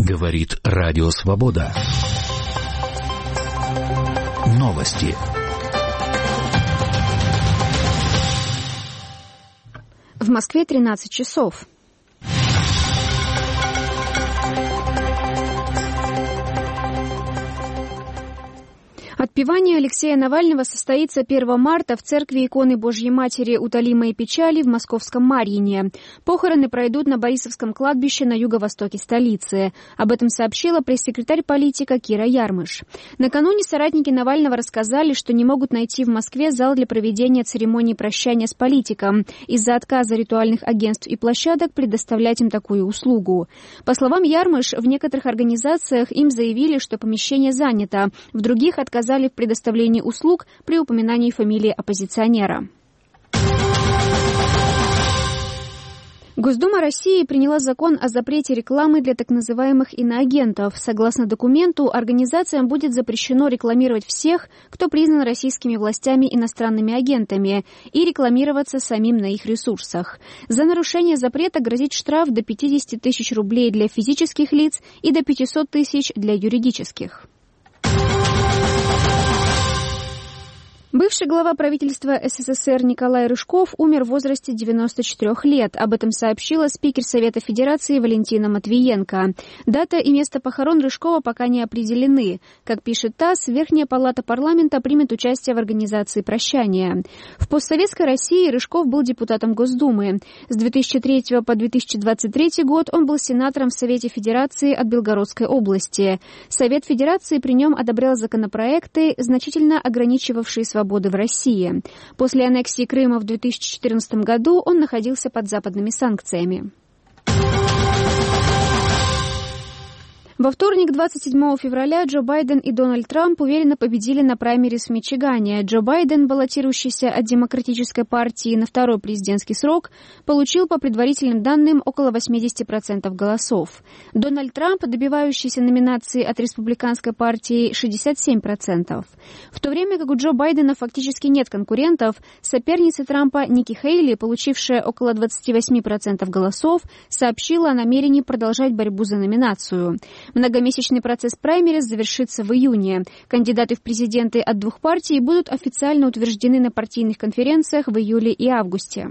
Говорит Радио Свобода. Новости. В Москве 13 часов. Отпевание Алексея Навального состоится 1 марта в церкви иконы Божьей Матери Утолимой печали в московском Марьине. Похороны пройдут на Борисовском кладбище на юго-востоке столицы. Об этом сообщила пресс-секретарь политика Кира Ярмыш. Накануне соратники Навального рассказали, что не могут найти в Москве зал для проведения церемонии прощания с политиком из-за отказа ритуальных агентств и площадок предоставлять им такую услугу. По словам Ярмыш, в некоторых организациях им заявили, что помещение занято, в других отказали в предоставлении услуг при упоминании фамилии оппозиционера. Госдума России приняла закон о запрете рекламы для так называемых иноагентов. Согласно документу, организациям будет запрещено рекламировать всех, кто признан российскими властями иностранными агентами, и рекламироваться самим на их ресурсах. За нарушение запрета грозит штраф до 50 тысяч рублей для физических лиц и до 500 тысяч для юридических. Бывший глава правительства СССР Николай Рыжков умер в возрасте 94 лет. Об этом сообщила спикер Совета Федерации Валентина Матвиенко. Дата и место похорон Рыжкова пока не определены. Как пишет ТАСС, Верхняя палата парламента примет участие в организации прощания. В постсоветской России Рыжков был депутатом Госдумы. С 2003 по 2023 год он был сенатором в Совете Федерации от Белгородской области. Совет Федерации при нем одобрял законопроекты, значительно ограничивавшие свободы в России. После аннексии Крыма в 2014 году он находился под западными санкциями. Во вторник, 27 февраля, Джо Байден и Дональд Трамп уверенно победили на праймерис в Мичигане. Джо Байден, баллотирующийся от Демократической партии на второй президентский срок, получил по предварительным данным около 80% голосов. Дональд Трамп, добивающийся номинации от Республиканской партии, 67%. В то время как у Джо Байдена фактически нет конкурентов, соперница Трампа Ники Хейли, получившая около 28% голосов, сообщила о намерении продолжать борьбу за номинацию. Многомесячный процесс праймериз завершится в июне. Кандидаты в президенты от двух партий будут официально утверждены на партийных конференциях в июле и августе.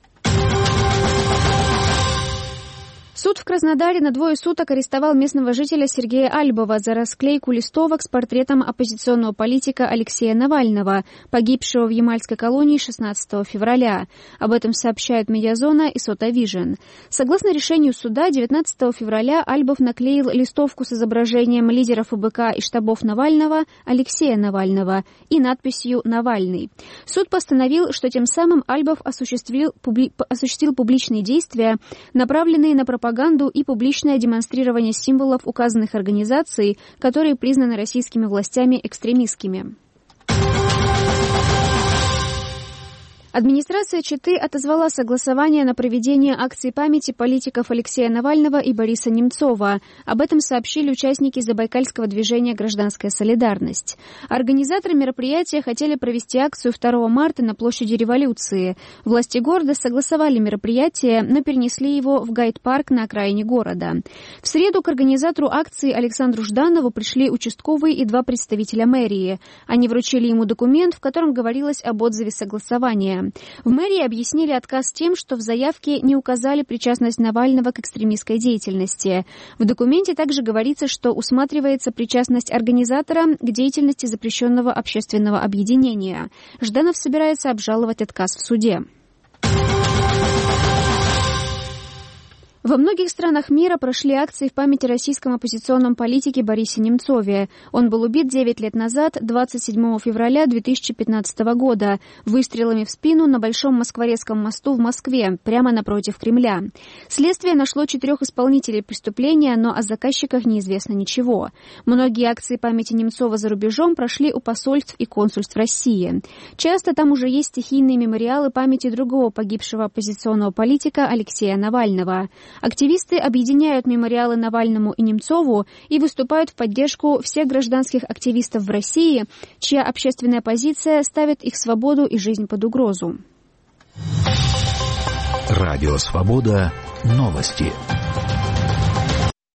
Суд в Краснодаре на 2 суток арестовал местного жителя Сергея Альбова за расклейку листовок с портретом оппозиционного политика Алексея Навального, погибшего в Ямальской колонии 16 февраля. Об этом сообщают Медиазона и Сотавижн. Согласно решению суда, 19 февраля Альбов наклеил листовку с изображением лидера ФБК и штабов Навального Алексея Навального и надписью «Навальный». Суд постановил, что тем самым Альбов осуществил публичные действия, направленные на пропаганду и публичное демонстрирование символов указанных организаций, которые признаны российскими властями экстремистскими. Администрация Читы отозвала согласование на проведение акции памяти политиков Алексея Навального и Бориса Немцова. Об этом сообщили участники забайкальского движения «Гражданская солидарность». Организаторы мероприятия хотели провести акцию 2 марта на площади Революции. Власти города согласовали мероприятие, но перенесли его в гайд-парк на окраине города. В среду к организатору акции Александру Жданову пришли участковый и 2 представителя мэрии. Они вручили ему документ, в котором говорилось об отзыве согласования. В мэрии объяснили отказ тем, что в заявке не указали причастность Навального к экстремистской деятельности. В документе также говорится, что усматривается причастность организатора к деятельности запрещенного общественного объединения. Жданов собирается обжаловать отказ в суде. Во многих странах мира прошли акции в память о российском оппозиционном политике Борисе Немцове. Он был убит 9 лет назад, 27 февраля 2015 года, выстрелами в спину на Большом Москворецком мосту в Москве, прямо напротив Кремля. Следствие нашло 4 исполнителей преступления, но о заказчиках неизвестно ничего. Многие акции памяти Немцова за рубежом прошли у посольств и консульств России. Часто там уже есть стихийные мемориалы памяти другого погибшего оппозиционного политика Алексея Навального. Активисты объединяют мемориалы Навальному и Немцову и выступают в поддержку всех гражданских активистов в России, чья общественная позиция ставит их свободу и жизнь под угрозу. Радио Свобода. Новости.